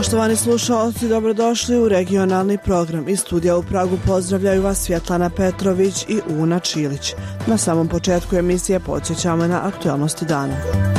Poštovani slušalci, dobrodošli u regionalni program. Iz studija u Pragu pozdravljaju vas Svjetlana Petrović i Una Čilić. Na samom početku emisije podsjećamo na aktualnosti dana.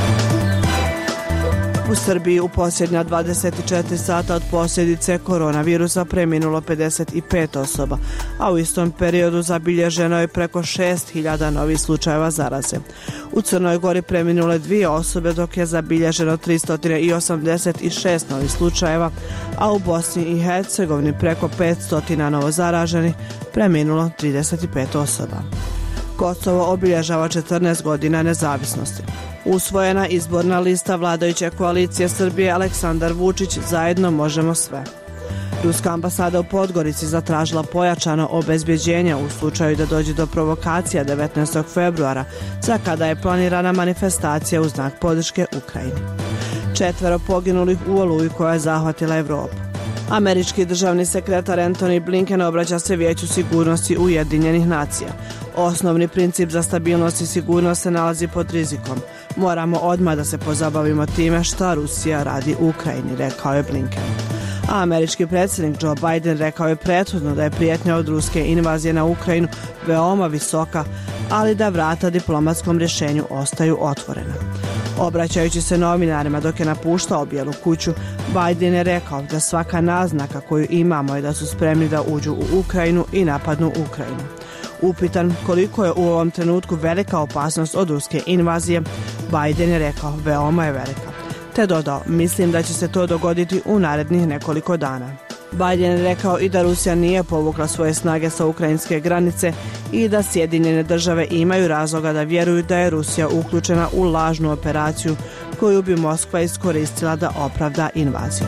U Srbiji u posljednja 24 sata od posljedice koronavirusa preminulo 55 osoba, a u istom periodu zabilježeno je preko 6.000 novih slučajeva zaraze. U Crnoj Gori preminule 2 osobe, dok je zabilježeno 386 novih slučajeva, a u Bosni i Hercegovini preko 500 novozaraženih, preminulo 35 osoba. Kosovo obilježava 14 godina nezavisnosti. Usvojena izborna lista vladajuće koalicije Srbije Aleksandar Vučić Zajedno možemo sve. Ruska ambasada u Podgorici zatražila pojačano obezbjeđenje u slučaju da dođe do provokacija 19. februara, za kada je planirana manifestacija u znak podrške Ukrajini. 4 poginulih u oluji koja je zahvatila Evropu. Američki državni sekretar Antony Blinken obraća se Vijeću sigurnosti Ujedinjenih nacija. Osnovni princip za stabilnost i sigurnost se nalazi pod rizikom. Moramo odmah da se pozabavimo time šta Rusija radi u Ukrajini, rekao je Blinken. A američki predsjednik Joe Biden rekao je prethodno da je prijetnja od ruske invazije na Ukrajinu veoma visoka, ali da vrata diplomatskom rješenju ostaju otvorena. Obraćajući se novinarima dok je napuštao Bijelu kuću, Biden je rekao da svaka naznaka koju imamo je da su spremni da uđu u Ukrajinu i napadnu Ukrajinu. Upitan koliko je u ovom trenutku velika opasnost od ruske invazije, Biden je rekao veoma je velika, te dodao mislim da će se to dogoditi u narednih nekoliko dana. Biden je rekao i da Rusija nije povukla svoje snage sa ukrajinske granice i da Sjedinjene države imaju razloga da vjeruju da je Rusija uključena u lažnu operaciju koju bi Moskva iskoristila da opravda invaziju.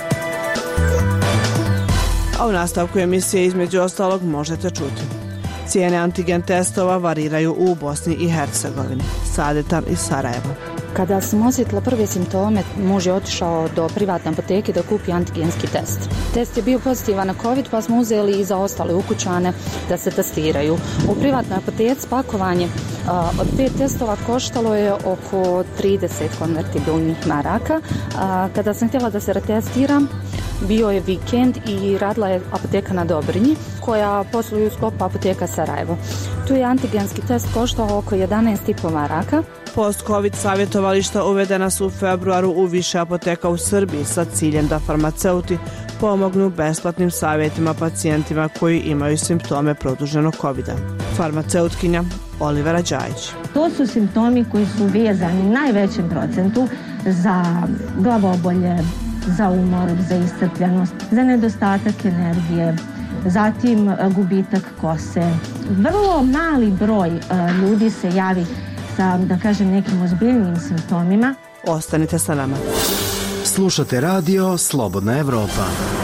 A u nastavku emisije između ostalog možete čuti. Cijene antigen testova variraju u Bosni i Hercegovini. Sadetan iz Sarajeva. Kada sam osjetila prve simptome, muž je otišao do privatne apoteke da kupi antigenski test. Test je bio pozitivan na COVID, pa smo uzeli i za ostale ukućane da se testiraju. U privatnoj apoteci pakovanje od 5 testova koštalo je oko 30 konvertibilnih maraka. Kada sam htjela da se retestiram, bio je vikend i radila je apoteka na Dobrinji, koja posluje u sklopu apoteka Sarajevo. Tu je antigenski test koštao oko 11,5 maraka. Post-COVID savjetovališta uvedena su u februaru u više apoteka u Srbiji sa ciljem da farmaceuti pomognu besplatnim savjetima pacijentima koji imaju simptome produženog COVID-a. Farmaceutkinja Olivera Đajić. To su simptomi koji su vezani najvećem procentu za glavobolje, za umor, za iscrpljenost, za nedostatak energije, zatim gubitak kose. Vrlo mali broj ljudi se javi sa, da kažem, nekim ozbiljnim simptomima. Ostanite sa nama. Slušate radio Slobodna Evropa.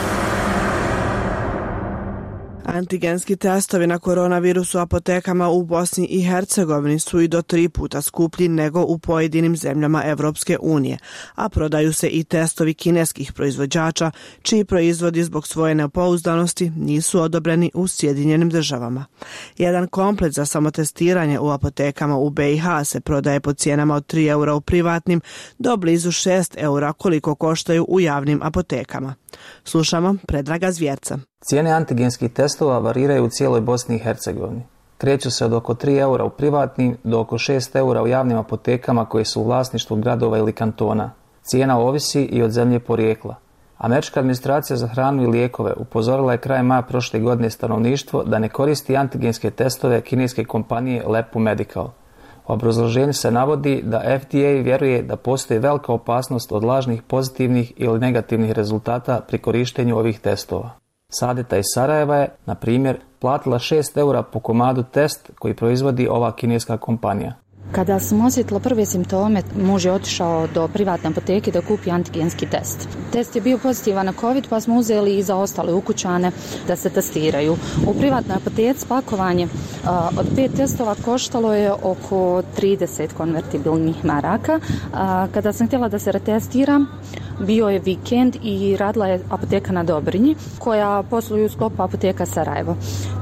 Antigenski testovi na koronavirus u apotekama u Bosni i Hercegovini su i do 3 puta skuplji nego u pojedinim zemljama Evropske unije, a prodaju se i testovi kineskih proizvođača, čiji proizvodi zbog svoje nepouzdanosti nisu odobreni u Sjedinjenim državama. Jedan komplet za samotestiranje u apotekama u BiH se prodaje po cijenama od 3 eura u privatnim do blizu 6 eura koliko koštaju u javnim apotekama. Slušamo Predraga Zvjerca. Cijene antigenskih testova variraju u cijeloj Bosni i Hercegovini. Kreću se od oko 3 eura u privatnim do oko 6 eura u javnim apotekama koje su u vlasništvu gradova ili kantona. Cijena ovisi i od zemlje porijekla. Američka administracija za hranu i lijekove upozorila je krajem maja prošle godine stanovništvo da ne koristi antigenske testove kineske kompanije Lepu Medical. U obrazloženju se navodi da FDA vjeruje da postoji velika opasnost od lažnih pozitivnih ili negativnih rezultata pri korištenju ovih testova. Sadeta iz Sarajeva je, na primjer, platila 6 eura po komadu test koji proizvodi ova kineska kompanija. Kada sam osjetila prve simptome, muž je otišao do privatne apoteke da kupi antigenski test. Test je bio pozitivan na COVID, pa smo uzeli i za ostale ukućane da se testiraju. U privatnoj apoteci pakovanje od 5 testova koštalo je oko 30 konvertibilnih maraka. Kada sam htjela da se retestiram, bio je vikend i radila je apoteka na Dobrinji, koja posluje u sklopu apoteka Sarajevo.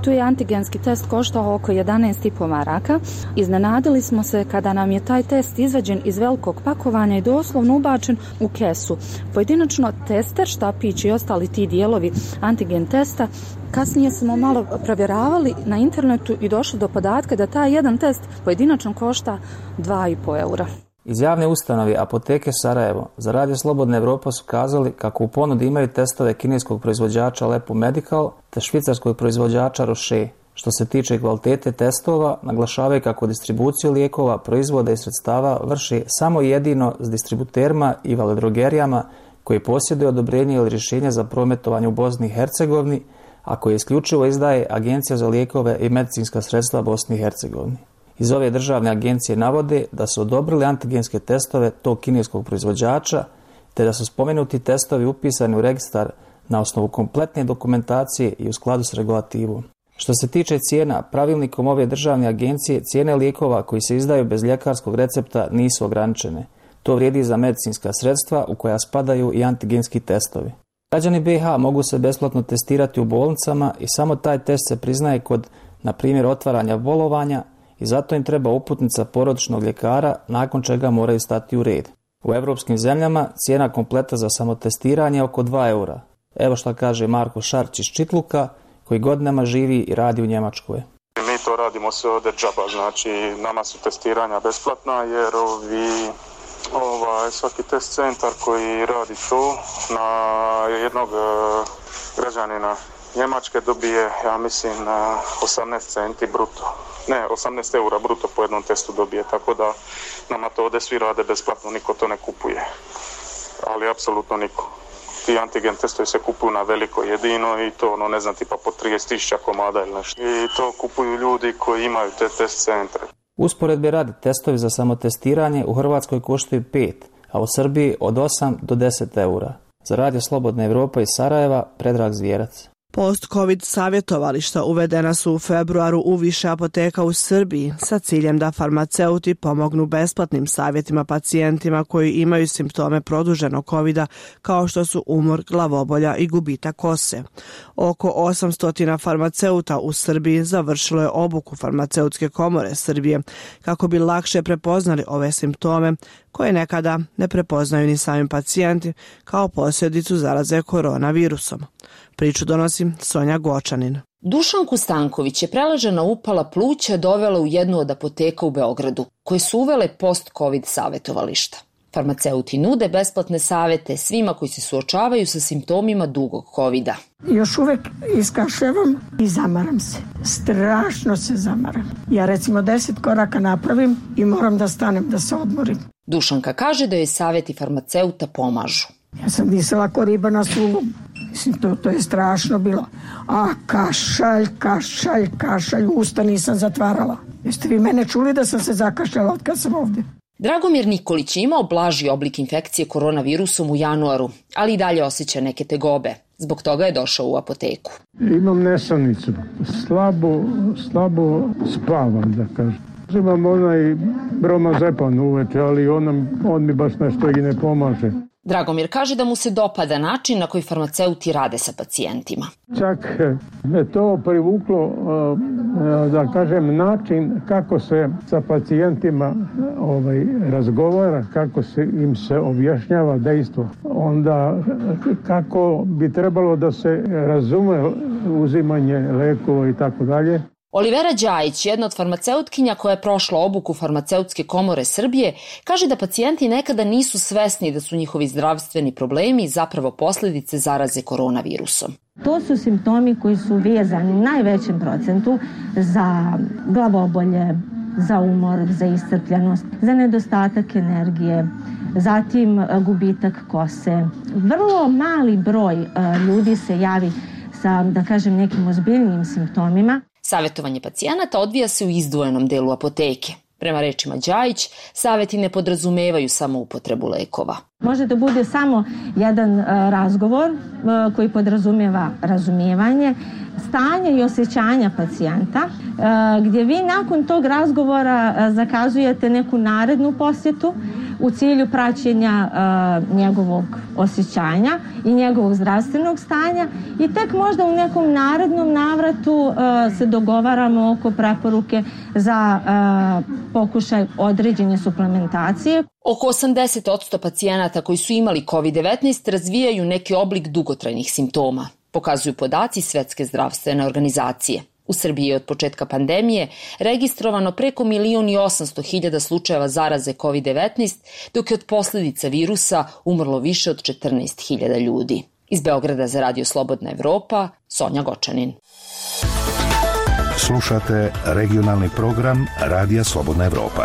Tu je antigenski test koštao oko 11,5 maraka. Iznenadili smo se kada nam je taj test izvađen iz velikog pakovanja i doslovno ubačen u kesu. Pojedinačno tester, štapić i ostali ti dijelovi antigen testa. Kasnije smo malo provjeravali na internetu i došli do podatka da taj jedan test pojedinačno košta 2,5 eura. Iz javne ustanove Apoteke Sarajevo za Radio Slobodna Evropa su kazali kako u ponudi imaju testove kineskog proizvođača Lepo Medical te švicarskog proizvođača Roche. Što se tiče kvalitete testova, naglašavaju kako distribuciju lijekova, proizvoda i sredstava vrši samo jedino s distributerima i veledrogerijama koji posjeduju odobrenje ili rješenje za prometovanje u Bosni i Hercegovini, a koje isključivo izdaje Agencija za lijekove i medicinska sredstva Bosni i Hercegovini. Iz ove državne agencije navode da su odobrili antigenske testove tog kineskog proizvođača, te da su spomenuti testovi upisani u registar na osnovu kompletne dokumentacije i u skladu s regulativom. Što se tiče cijena, pravilnikom ove državne agencije cijene lijekova koji se izdaju bez ljekarskog recepta nisu ograničene. To vrijedi za medicinska sredstva u koja spadaju i antigenski testovi. Građani BiH mogu se besplatno testirati u bolnicama i samo taj test se priznaje kod, na primjer, otvaranja bolovanja i zato im treba uputnica porodičnog ljekara, nakon čega moraju stati u red. U evropskim zemljama cijena kompleta za samotestiranje je oko 2 eura. Evo što kaže Marko Šarć iz Čitluka, koji godinama živi i radi u Njemačkoj. Mi to radimo sve ovdje džaba, znači nama su testiranja besplatna jer svaki test centar koji radi to na jednog građanina Njemačke dobije, ja mislim, 18 centi bruto. Ne, 18 eura bruto po jednom testu dobije, tako da nama to ovdje svi rade besplatno, niko to ne kupuje. Ali apsolutno niko. Ti antigen testovi se kupuju na veliko jedino i to, ne znam, tipa po 30.000 komada ili nešto. I to kupuju ljudi koji imaju te test centre. Usporedbe radi, testovi za samotestiranje u Hrvatskoj koštaju 5, a u Srbiji od 8 do 10 eura. Za Radio Slobodna Evropa iz Sarajeva, Predrag Zvjerac. Post-Covid savjetovališta uvedena su u februaru u više apoteka u Srbiji sa ciljem da farmaceuti pomognu besplatnim savjetima pacijentima koji imaju simptome produženog covida kao što su umor, glavobolja i gubitak kose. Oko 800 farmaceuta u Srbiji završilo je obuku Farmaceutske komore Srbije kako bi lakše prepoznali ove simptome koje nekada ne prepoznaju ni sami pacijenti kao posljedicu zaraze koronavirusom. Priču donosi Sonja Gočanin. Dušanku Stanković je preležana upala pluća dovela u jednu od apoteka u Beogradu, koje su uvele post-covid savjetovališta. Farmaceuti nude besplatne savjete svima koji se suočavaju sa simptomima dugog covida. Još uvijek iskašljavam i zamaram se. Strašno se zamaram. Ja recimo 10 koraka napravim i moram da stanem da se odmorim. Dušanka kaže da joj savjeti farmaceuta pomažu. Ja sam disala ko riba na suvu. Mislim, to je strašno bilo. A kašalj, usta nisam zatvarala. Jeste vi mene čuli da sam se zakašljala od kad sam ovdje? Dragomir Nikolić je imao blaži oblik infekcije koronavirusom u januaru, ali i dalje osjeća neke tegobe. Zbog toga je došao u apoteku. Imam nesanicu. Slabo spavam, da kažem. Imam onaj bromazepan uveče, ali on mi baš nešto i ne pomaže. Dragomir kaže da mu se dopada način na koji farmaceuti rade sa pacijentima. Čak me to privuklo, da kažem, način kako se sa pacijentima razgovara, kako se im se objašnjava dejstvo. Onda kako bi trebalo da se razume uzimanje lekova i tako dalje. Olivera Đajić, jedna od farmaceutkinja koja je prošla obuku Farmaceutske komore Srbije, kaže da pacijenti nekada nisu svesni da su njihovi zdravstveni problemi zapravo posljedice zaraze koronavirusom. To su simptomi koji su vezani u najvećem procentu za glavobolje, za umor, za iscrpljenost, za nedostatak energije, zatim gubitak kose. Vrlo mali broj ljudi se javi sa, da kažem, nekim ozbiljnijim simptomima. Savjetovanje pacijenata odvija se u izdvojenom delu apoteke. Prema rečima Đajić, savjeti ne podrazumevaju samo upotrebu lekova. Može da bude samo jedan razgovor koji podrazumijeva razumijevanje, stanje i osjećanja pacijenta, gdje vi nakon tog razgovora zakazujete neku narednu posjetu u cilju praćenja njegovog osjećanja i njegovog zdravstvenog stanja i tek možda u nekom narednom navratu se dogovaramo oko preporuke za pokušaj određene suplementacije. Oko 80% pacijenata koji su imali COVID-19 razvijaju neki oblik dugotrajnih simptoma, pokazuju podaci Svetske zdravstvene organizacije. U Srbiji je od početka pandemije registrovano preko 1.800.000 slučajeva zaraze COVID-19, dok je od posljedica virusa umrlo više od 14.000 ljudi. Iz Beograda za Radio Slobodna Evropa, Sonja Gočanin. Slušate regionalni program Radija Slobodna Evropa.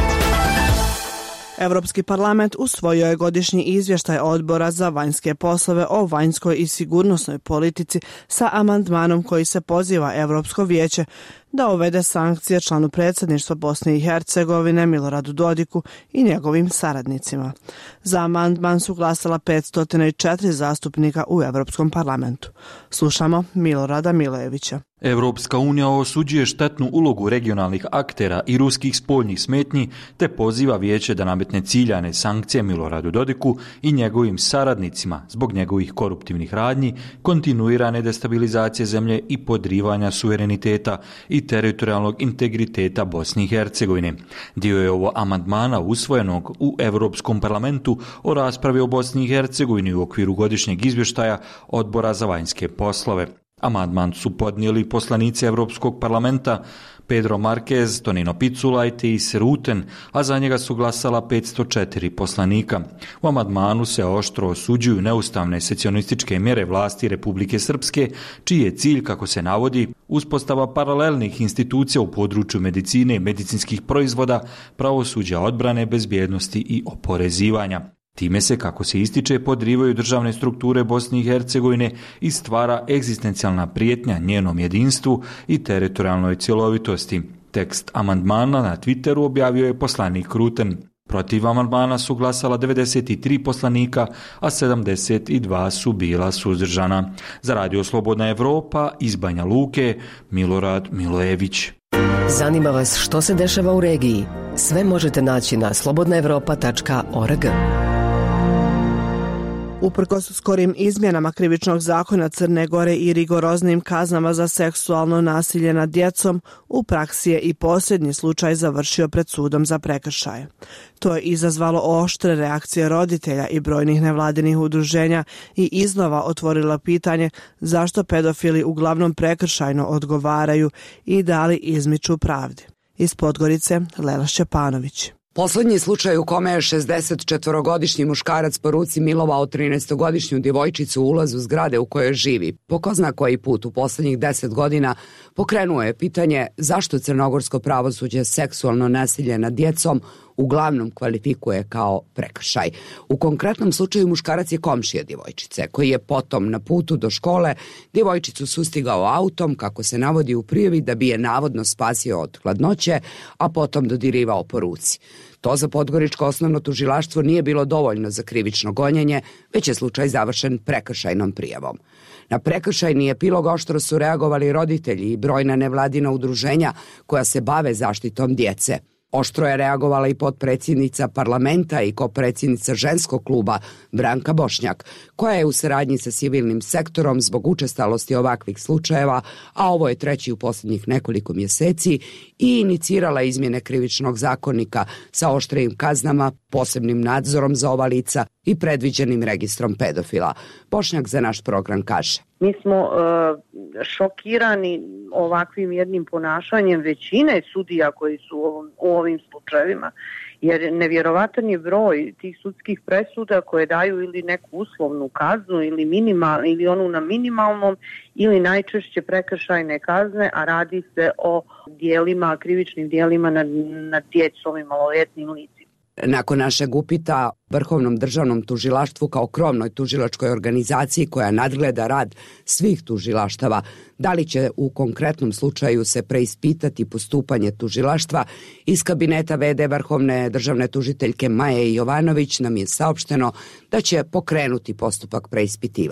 Evropski parlament usvojio je godišnji izvještaj Odbora za vanjske poslove o vanjskoj i sigurnosnoj politici sa amandmanom koji se poziva Evropsko vijeće da uvede sankcije članu predsjedništva Bosne i Hercegovine Miloradu Dodiku i njegovim saradnicima. Za amandman su glasala 504 zastupnika u Evropskom parlamentu. Slušamo Milorada Milojevića. Evropska unija osuđuje štetnu ulogu regionalnih aktera i ruskih spoljnih smetnji te poziva vijeće da nametne ciljane sankcije Miloradu Dodiku i njegovim saradnicima zbog njegovih koruptivnih radnji, kontinuirane destabilizacije zemlje i podrivanja suvereniteta i teritorijalnog integriteta Bosne i Hercegovine. Dio je ovo amandmana usvojenog u Evropskom parlamentu o raspravi o Bosni i Hercegovini u okviru godišnjeg izvještaja Odbora za vanjske poslove. Amandman su podnijeli poslanici Evropskog parlamenta Pedro Marquez, Tonino Picula i Teis Ruten, a za njega su glasala 504 poslanika. U amandmanu se oštro osuđuju neustavne secesionističke mjere vlasti Republike Srpske, čiji je cilj, kako se navodi, uspostava paralelnih institucija u području medicine i medicinskih proizvoda, pravosuđa, odbrane, bezbjednosti i oporezivanja. Time se, kako se ističe, podrivaju državne strukture Bosne i Hercegovine i stvara egzistencijalna prijetnja njenom jedinstvu i teritorijalnoj cjelovitosti. Tekst amandmana na Twitteru objavio je poslanik Ruten. Protiv amandmana su glasala 93 poslanika, a 72 su bila suzdržana. Za Radio Slobodna Evropa iz Banja Luke, Milorad Milojević. Zanima vas što se dešava u regiji? Sve možete naći na slobodnaevropa.org. Uprkos skorim izmjenama krivičnog zakona Crne Gore i rigoroznim kaznama za seksualno nasilje nad djecom, u praksi je i posljednji slučaj završio pred sudom za prekršaje. To je izazvalo oštre reakcije roditelja i brojnih nevladinih udruženja i iznova otvorilo pitanje zašto pedofili uglavnom prekršajno odgovaraju i da li izmiču pravdi. Iz Podgorice, Lela Šćepanović. Poslednji slučaj u kome je 64-godišnji muškarac po ruci milovao 13-godišnju djevojčicu u ulazu zgrade u kojoj živi, po ko zna koji put u poslednjih 10 godina, pokrenuo je pitanje zašto crnogorsko pravosuđe seksualno nasilje nad djecom uglavnom kvalifikuje kao prekršaj. U konkretnom slučaju muškarac je komšija djevojčice, koji je potom na putu do škole djevojčicu sustigao autom, kako se navodi u prijavi, da bi je navodno spasio od hladnoće, a potom dodirivao po ruci. To za Podgoričko osnovno tužilaštvo nije bilo dovoljno za krivično gonjenje, već je slučaj završen prekršajnom prijavom. Na prekršajni epilog oštro su reagovali roditelji i brojna nevladina udruženja koja se bave zaštitom djece. Oštro je reagovala i potpredsjednica parlamenta i kopredsjednica ženskog kluba Branka Bošnjak, koja je u saradnji sa civilnim sektorom zbog učestalosti ovakvih slučajeva, a ovo je treći u posljednjih nekoliko mjeseci, i inicirala izmjene krivičnog zakonika sa oštrijim kaznama, posebnim nadzorom za ova lica i predviđenim registrom pedofila. Bošnjak za naš program kaže: Mi smo šokirani ovakvim jednim ponašanjem većine sudija koji su u ovim slučajevima, jer nevjerovatan je broj tih sudskih presuda koje daju ili neku uslovnu kaznu ili onu na minimalnom ili najčešće prekršajne kazne, a radi se o dijelima, krivičnim dijelima nad djecom i maloljetnim licima. Nakon našeg upita Vrhovnom državnom tužilaštvu kao krovnoj tužilačkoj organizaciji koja nadgleda rad svih tužilaštava, da li će u konkretnom slučaju se preispitati postupanje tužilaštva, iz kabineta v.d. Vrhovne državne tužiteljke Maje Jovanović nam je saopšteno da će pokrenuti postupak preispitivanja.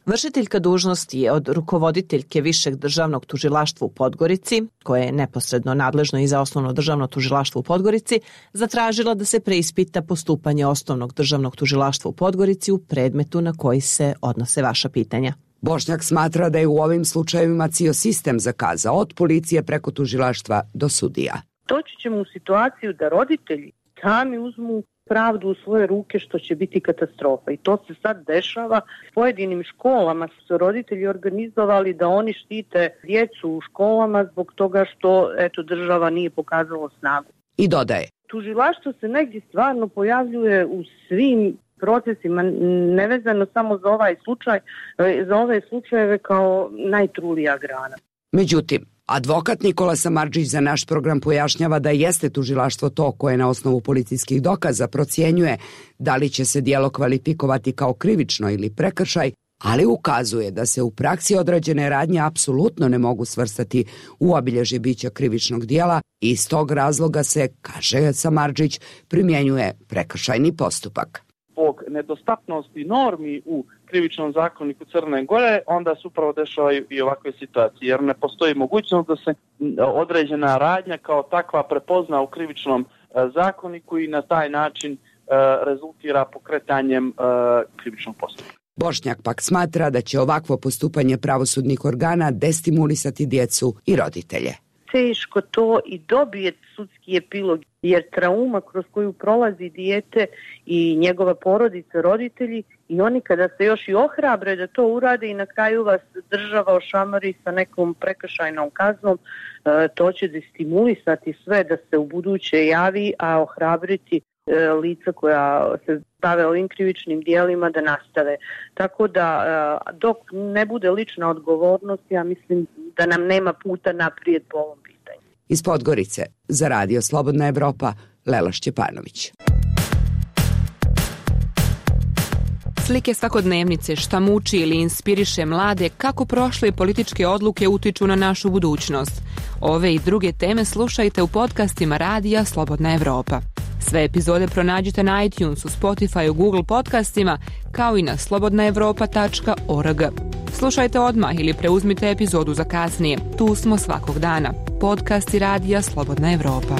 Vršiteljka dužnosti je od rukovoditeljke Višeg državnog tužilaštva u Podgorici, koje je neposredno nadležno i za Osnovno državno tužilaštvo u Podgorici, zatražila da se preispita postupanje Osnovnog državnog tužilaštva u Podgorici u predmetu na koji se odnose vaša pitanja. Bošnjak smatra da je u ovim slučajevima cijel sistem zakazao od policije preko tužilaštva do sudija. Doći ćemo u situaciju da roditelji sami uzmu pravdu u svoje ruke, što će biti katastrofa. I to se sad dešava. S pojedinim školama su roditelji organizovali da oni štite djecu u školama zbog toga što država nije pokazala snagu. I dodaje. Tužilaštvo se negdje stvarno pojavljuje u svim procesima, nevezano samo za ovaj slučaj, za ove slučajeve kao najtrulija grana. Međutim, advokat Nikola Samardžić za naš program pojašnjava da jeste tužilaštvo to koje na osnovu policijskih dokaza procjenjuje da li će se djelo kvalifikovati kao krivično ili prekršaj, ali ukazuje da se u praksi određene radnje apsolutno ne mogu svrstati u obilježje bića krivičnog djela i iz tog razloga se, kaže Samardžić, primjenjuje prekršajni postupak. Zbog nedostatnosti normi u krivičnom zakoniku Crne Gore, onda se upravo dešavaju i ovakve situacije, jer ne postoji mogućnost da se određena radnja kao takva prepozna u krivičnom zakoniku i na taj način rezultira pokretanjem krivičnog postupka. Bošnjak pak smatra da će ovakvo postupanje pravosudnih organa destimulisati djecu i roditelje. Teško to i dobije sudski epilog, jer trauma kroz koju prolazi dijete i njegova porodica, roditelji, i oni kada se još i ohrabre da to urade i na kraju vas država ošamari sa nekom prekršajnom kaznom, to će destimulisati sve da se u buduće javi, a ohrabriti lica koja se bave ovim krivičnim dijelima da nastave. Tako da dok ne bude lična odgovornost, ja mislim da nam nema puta naprijed po ovom pitanju. Iz Podgorice za Radio Slobodna Evropa, Lela Šćepanović. Slike svakodnevnice, šta muči ili inspiriše mlade, kako prošle političke odluke utiču na našu budućnost. Ove i druge teme slušajte u podcastima Radija Slobodna Evropa. Sve epizode pronađite na iTunesu, Spotify, Google podcastima, kao i na slobodnaevropa.org. Slušajte odmah ili preuzmite epizodu za kasnije. Tu smo svakog dana. Podcasti Radija Slobodna Evropa.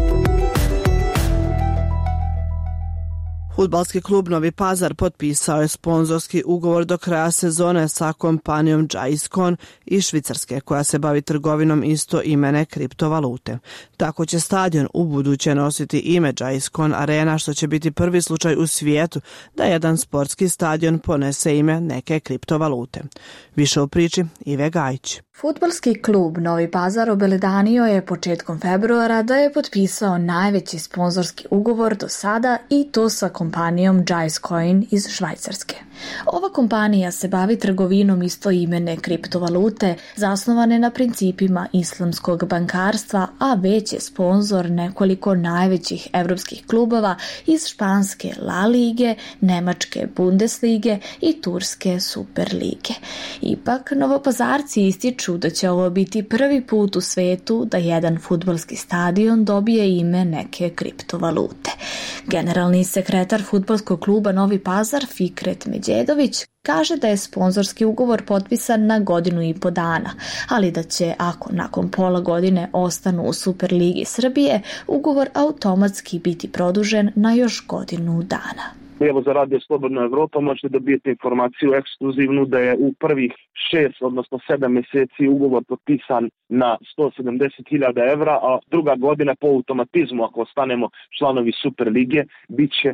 Fudbalski klub Novi Pazar potpisao je sponzorski ugovor do kraja sezone sa kompanijom Džaiskon iz Švicarske, koja se bavi trgovinom istoimene kriptovalute. Tako će stadion u buduće nositi ime Džaiskon Arena, što će biti prvi slučaj u svijetu da jedan sportski stadion ponese ime neke kriptovalute. Više u priči Ive Gajić. Fudbalski klub Novi Pazar obelodanio je početkom februara da je potpisao najveći sponzorski ugovor do sada, i to sa kompanijom Džaiskon iz Švajcarske. Ova kompanija se bavi trgovinom istoimene kriptovalute zasnovane na principima islamskog bankarstva, a već je sponzor nekoliko najvećih evropskih klubova iz španske La Lige, nemačke Bundeslige i turske Superlige. Ipak, Novopazarci ističu da će ovo biti prvi put u svetu da jedan fudbalski stadion dobije ime neke kriptovalute. Generalni sekretar fudbalskog kluba Novi Pazar Fikret Međedović kaže da je sponzorski ugovor potpisan na 1,5 godine, ali da će, ako nakon pola godine ostanu u Superligi Srbije, ugovor automatski biti produžen na još 1 godinu dana. Evo, za Radio Slobodna Evropa možete dobijeti informaciju ekskluzivnu da je u prvih 6, odnosno 7 mjeseci ugovor potpisan na 170.000 evra, a druga godina po automatizmu, ako ostanemo članovi Superlige, bit će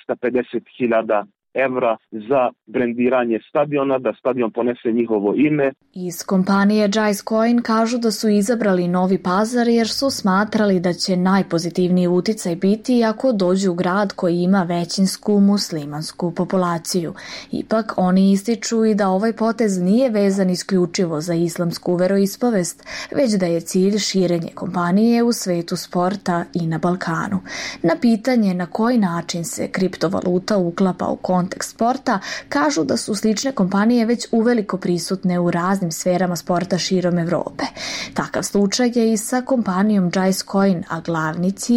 250.000 evra za brendiranje stadiona, da stadion ponese njihovo ime. Iz kompanije Džaiskon kažu da su izabrali Novi Pazar jer su smatrali da će najpozitivniji uticaj biti ako dođu u grad koji ima većinsku muslimansku populaciju. Ipak oni ističu i da ovaj potez nije vezan isključivo za islamsku veroispovest, već da je cilj širenje kompanije u svetu sporta i na Balkanu. Na pitanje na koji način se kriptovaluta uklapa u kontekst sporta, kažu da su slične kompanije već uveliko prisutne u raznim sferama sporta širom Evrope. Takav slučaj je i sa kompanijom Džaiskon, a glavni cilj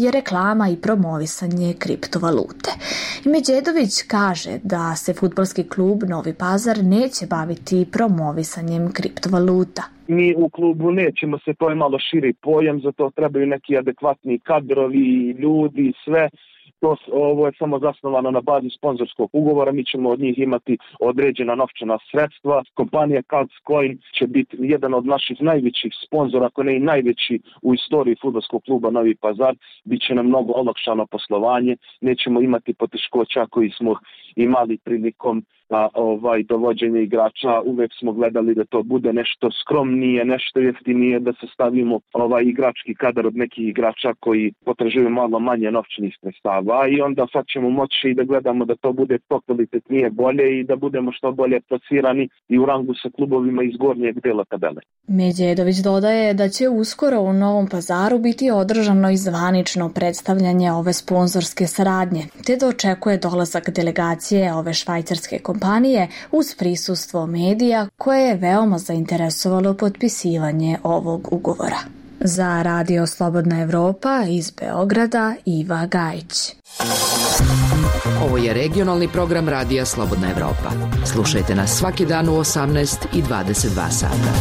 je reklama i promovisanje kriptovalute. Međedović kaže da se fudbalski klub Novi Pazar neće baviti promovisanjem kriptovaluta. Mi u klubu nećemo se, to je malo širi pojam, zato trebaju neki adekvatni kadrovi, ljudi, sve. Ovo je samo zasnovano na bazi sponzorskog ugovora, mi ćemo od njih imati određena novčana sredstva. Kompanija Caltscoin će biti jedan od naših najvećih sponzora, ako ne i najveći u istoriji fudbalskog kluba Novi Pazar. Biće nam mnogo olakšano poslovanje, nećemo imati poteškoća koji smo imali prilikom dovođenja igrača. Uvek smo gledali da to bude nešto skromnije, nešto jeftinije, da se stavimo igrački kadar od nekih igrača koji potražuju malo manje novčanih sredstava i onda sad ćemo moći i da gledamo da to bude što kvalitetnije, bolje i da budemo što bolje plasirani i u rangu sa klubovima iz gornjeg dela tabele. Međedović dodaje da će uskoro u Novom Pazaru biti održano i zvanično predstavljanje ove sponzorske saradnje, te da očekuje dolazak delegacije ove švajcarske kompanije uz prisustvo medija koje je veoma zainteresovalo potpisivanje ovog ugovora. Za Radio Slobodna Evropa iz Beograda Iva Gajić. Ovo je regionalni program Radija Slobodna Evropa. Slušajte nas svaki dan u 18 i 22 sata.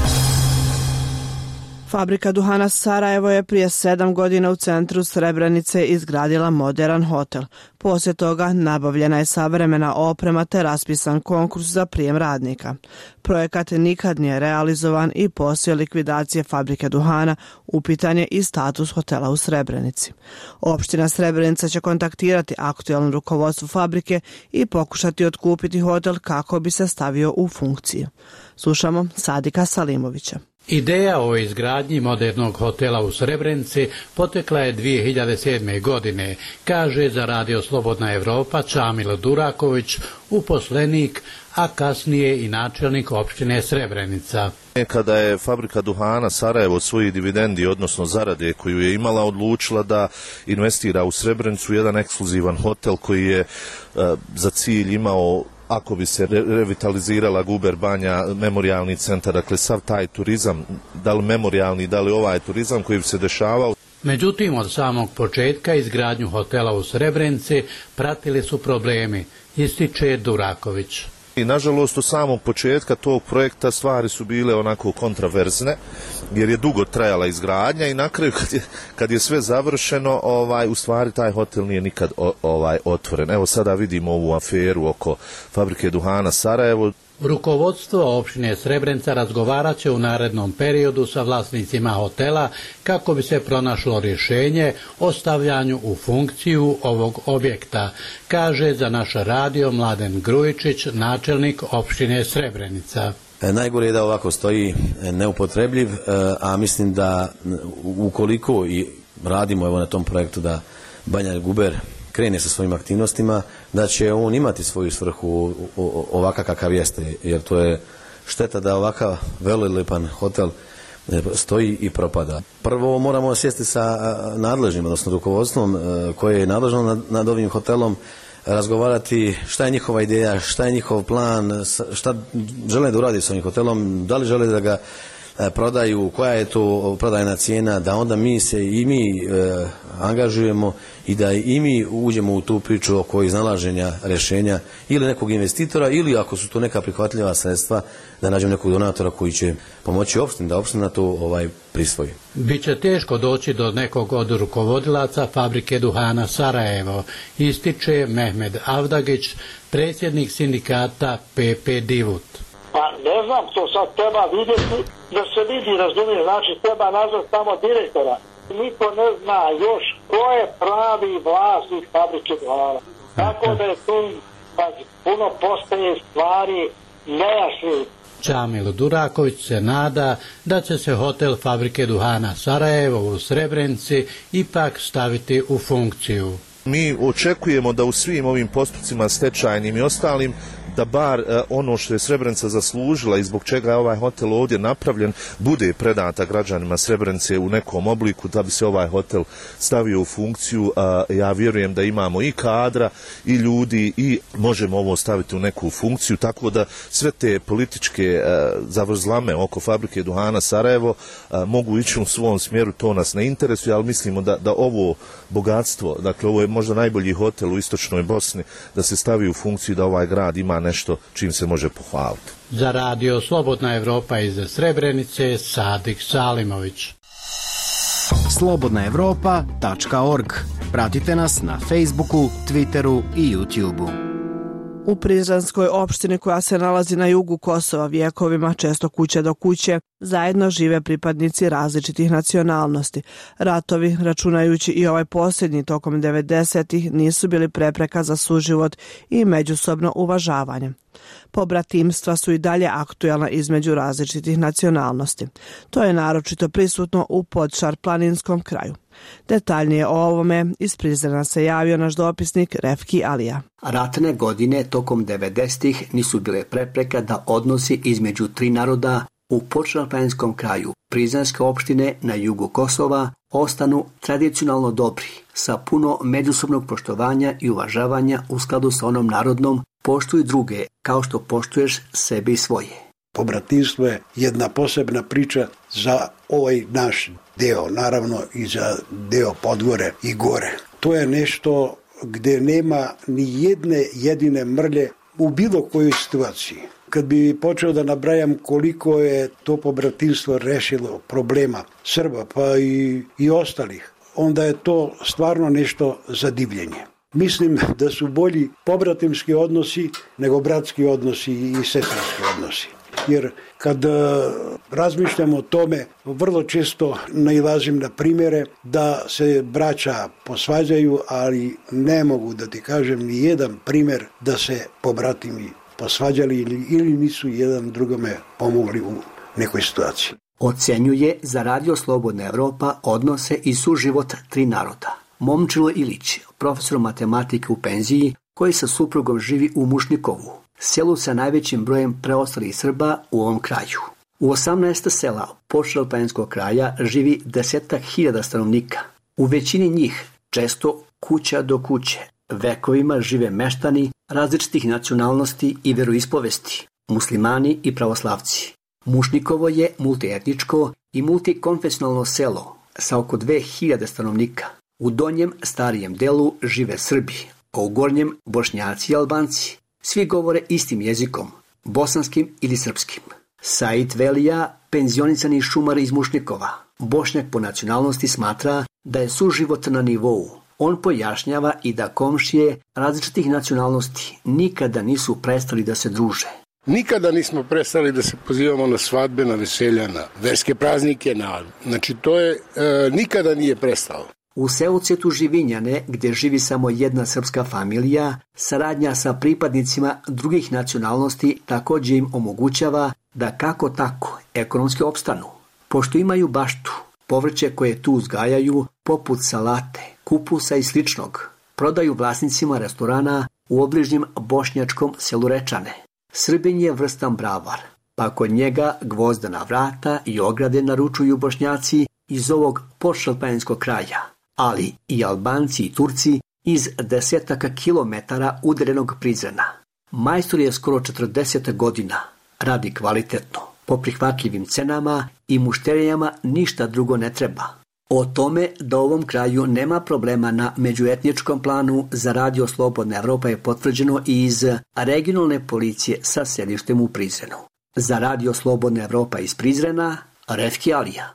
Fabrika duhana Sarajevo je prije 7 godina u centru Srebrenice izgradila moderan hotel. Poslije toga nabavljena je savremena oprema te raspisan konkurs za prijem radnika. Projekat nikad nije realizovan i poslije likvidacije fabrike duhana upitan je i status hotela u Srebrenici. Opština Srebrenica će kontaktirati aktualno rukovodstvo fabrike i pokušati otkupiti hotel kako bi se stavio u funkciju. Slušamo Sadika Salimovića. Ideja o izgradnji modernog hotela u Srebrenici potekla je 2007. godine, kaže za Radio Slobodna Evropa Čamil Duraković, uposlenik, a kasnije i načelnik opštine Srebrenica. Kada je fabrika duhana Sarajevo od svojih dividendi, odnosno zarade koju je imala, odlučila da investira u Srebrenicu jedan ekskluzivan hotel koji je za cilj imao, ako bi se revitalizirala Guber banja, memorijalni centar, dakle sav taj turizam, da li memorijalni, da li ovaj turizam koji bi se dešavao. Međutim, od samog početka izgradnju hotela u Srebrenici pratili su problemi, ističe Duraković. I nažalost od samog početka tog projekta stvari su bile onako kontraverzne, jer je dugo trajala izgradnja i na kraju kad je sve završeno, u stvari taj hotel nije nikad otvoren. Evo sada vidimo ovu aferu oko fabrike duhana Sarajevo. Rukovodstvo opštine Srebrenica razgovarat će u narednom periodu sa vlasnicima hotela kako bi se pronašlo rješenje o stavljanju u funkciju ovog objekta, kaže za naš radio Mladen Grujičić, načelnik opštine Srebrenica. Najgore je da ovako stoji neupotrebljiv, a mislim da ukoliko i radimo na tom projektu da Banja Guber krene sa svojim aktivnostima, da će on imati svoju svrhu ovakav kakav jeste, jer to je šteta da ovakav velelepan hotel stoji i propada. Prvo moramo sjesti sa nadležnim, odnosno rukovodstvom koje je nadležno nad ovim hotelom, razgovarati šta je njihova ideja, šta je njihov plan, šta žele da uradi s ovim hotelom, da li žele da ga prodaju, koja je to prodajna cijena, da onda mi se i mi angažujemo i da i mi uđemo u tu priču oko iznalaženja rješenja ili nekog investitora ili ako su to neka prihvatljiva sredstva da nađemo nekog donatora koji će pomoći opštini da opština to prisvoji. Biće teško doći do nekog od rukovodilaca fabrike duhana Sarajevo, ističe Mehmed Avdagić, predsjednik sindikata PP Divut. Pa ne znam, to sad treba vidjeti, da se vidi, razumije, znači treba nazvati tamo direktora. Niko ne zna još ko je pravi vlasnik fabrike duhana. Tako da je tu puno postaje stvari nejasni. Čamil Duraković se nada da će se hotel fabrike duhana Sarajevo u Srebrenici ipak staviti u funkciju. Mi očekujemo da u svim ovim postupcima stečajnim i ostalim da bar ono što je Srebrenica zaslužila i zbog čega je ovaj hotel ovdje napravljen bude predata građanima Srebrenice u nekom obliku, da bi se ovaj hotel stavio u funkciju. Ja vjerujem da imamo i kadra i ljudi i možemo ovo staviti u neku funkciju, tako da sve te političke zavrzlame oko fabrike duhana Sarajevo mogu ići u svom smjeru, to nas ne interesuje, ali mislimo da ovo bogatstvo, dakle ovo je možda najbolji hotel u istočnoj Bosni, da se stavi u funkciju da ovaj grad ima nešto čim se može pohvaliti. Za radio Slobodna Evropa iz Srebrenice, Sadik Salimović. slobodnaevropa.org. Pratite nas na Facebooku, Twitteru i YouTubeu. U Prizrenskoj opštini koja se nalazi na jugu Kosova vjekovima, često kuće do kuće, zajedno žive pripadnici različitih nacionalnosti. Ratovi, računajući i ovaj posljednji tokom 90-ih, nisu bili prepreka za suživot i međusobno uvažavanje. Pobratimstva su i dalje aktuelna između različitih nacionalnosti. To je naročito prisutno u Podšar-planinskom kraju. Detaljnije o ovome iz Prizrena se javio naš dopisnik Refki Alija. Ratne godine tokom 90-ih nisu bile prepreka da odnosi između tri naroda u Podšar-planinskom kraju Prizrenske opštine na jugu Kosova ostanu tradicionalno dobri, sa puno međusobnog poštovanja i uvažavanja u skladu sa onom narodnom poštuj druge kao što poštuješ sebe i svoje. Pobratimstvo je jedna posebna priča za ovaj naš deo, naravno i za deo Podgore i gore. To je nešto gdje nema ni jedne jedine mrlje u bilo kojoj situaciji. Kad bi počeo da nabrajam koliko je to pobratimstvo rešilo problema Srba pa i ostalih, onda je to stvarno nešto za divljenje. Mislim da su bolji pobratimski odnosi nego bratski odnosi i sestrinski odnosi. Jer kad razmišljam o tome, vrlo često nailazim na primjere da se braća posvađaju, ali ne mogu da ti kažem ni jedan primjer da se pobratimi posvađali ili nisu jedan drugome pomogli u nekoj situaciji. Ocenjuje za radio Slobodna Evropa odnose i suživot tri naroda. Momčilo Ilić, profesor matematike u penziji, koji sa suprugom živi u Mušnikovu, selu sa najvećim brojem preostalih Srba u ovom kraju. U 18 sela Podšar-planinskog kraja živi 10.000 stanovnika. U većini njih, često kuća do kuće, vekovima žive meštani različitih nacionalnosti i veroispovesti, muslimani i pravoslavci. Mušnikovo je multietničko i multikonfesionalno selo sa oko 2000 stanovnika. U donjem starijem delu žive Srbi, a u gornjem Bošnjaci i Albanci. Svi govore istim jezikom, bosanskim ili srpskim. Said Velija, penzionisani šumar iz Mušnikova, Bošnjak po nacionalnosti, smatra da je suživot na nivou. On pojašnjava i da komšije različitih nacionalnosti nikada nisu prestali da se druže. Nikada nismo prestali da se pozivamo na svadbe, na veselja, na verske praznike, znači to je nikada nije prestalo. U Seucetu Živinjane, gdje živi samo jedna srpska familija, saradnja sa pripadnicima drugih nacionalnosti također im omogućava da kako tako ekonomski opstanu. Pošto imaju baštu, povrće koje tu uzgajaju, poput salate, kupusa i sličnog, prodaju vlasnicima restorana u obližnjem bošnjačkom selu Rečane. Srbin je vrstan bravar, pa kod njega gvozdana vrata i ograde naručuju Bošnjaci iz ovog Podšar-planinskog kraja, ali i Albanci i Turci iz 10 kilometara udaljenog Prizrena. Majstor je skoro 40 godina, radi kvalitetno, po prihvatljivim cenama i mušterijama ništa drugo ne treba. O tome da u ovom kraju nema problema na međuetničkom planu za radio Slobodna Evropa je potvrđeno i iz regionalne policije sa sedištem u Prizrenu. Za radio Slobodna Evropa iz Prizrena, Refki Alija.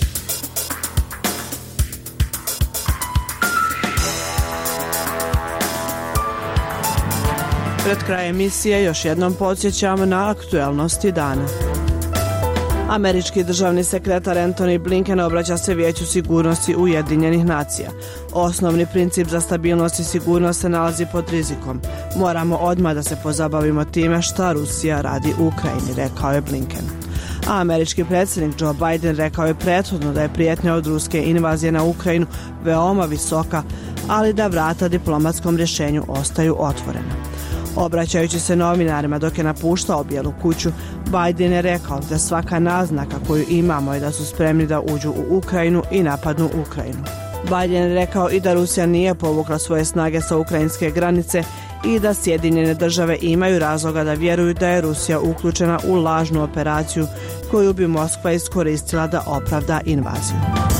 Pred kraj emisije još jednom podsjećamo na aktuelnosti dana. Američki državni sekretar Antony Blinken obraća se Vijeću sigurnosti Ujedinjenih nacija. Osnovni princip za stabilnost i sigurnost se nalazi pod rizikom. Moramo odmah da se pozabavimo time šta Rusija radi u Ukrajini, rekao je Blinken. A američki predsjednik Joe Biden rekao je prethodno da je prijetnja od ruske invazije na Ukrajinu veoma visoka, ali da vrata diplomatskom rješenju ostaju otvorena. Obraćajući se novinarima dok je napuštao Bijelu kuću, Biden je rekao da svaka naznaka koju imamo je da su spremni da uđu u Ukrajinu i napadnu Ukrajinu. Biden je rekao i da Rusija nije povukla svoje snage sa ukrajinske granice i da Sjedinjene države imaju razloga da vjeruju da je Rusija uključena u lažnu operaciju koju bi Moskva iskoristila da opravda invaziju.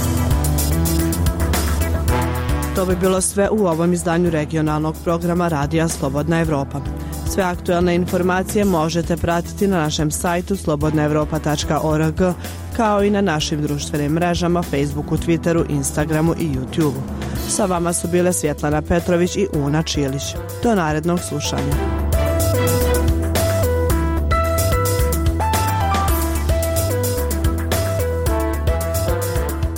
To bi bilo sve u ovom izdanju regionalnog programa Radija Slobodna Evropa. Sve aktuelne informacije možete pratiti na našem sajtu slobodnaevropa.org, kao i na našim društvenim mrežama Facebooku, Twitteru, Instagramu i YouTubeu. Sa vama su bile Svjetlana Petrović i Una Čilić. Do narednog slušanja.